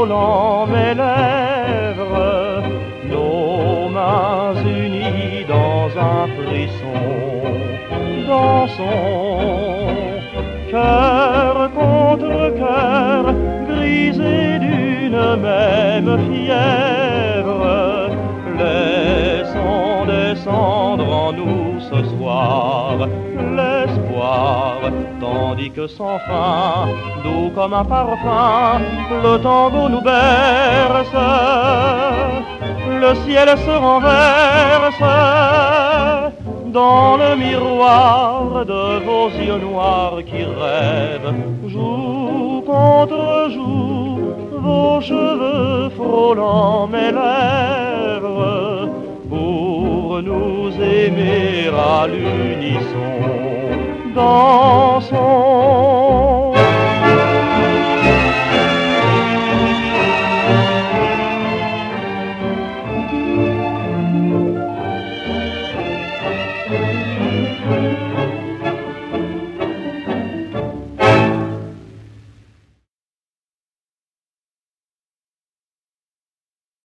frôlant mes lèvres, nos mains unies dans un frisson, dansons, cœur contre cœur, grisé d'une même fièvre, laissons descendre en nous ce soir l'espoir, tandis que sans fin, doux comme un parfum, le tango nous berce, le ciel se renverse dans le miroir de vos yeux noirs qui rêvent, joue contre joue, vos cheveux frôlant mes lèvres, pour nous aimer à l'unisson, dansons.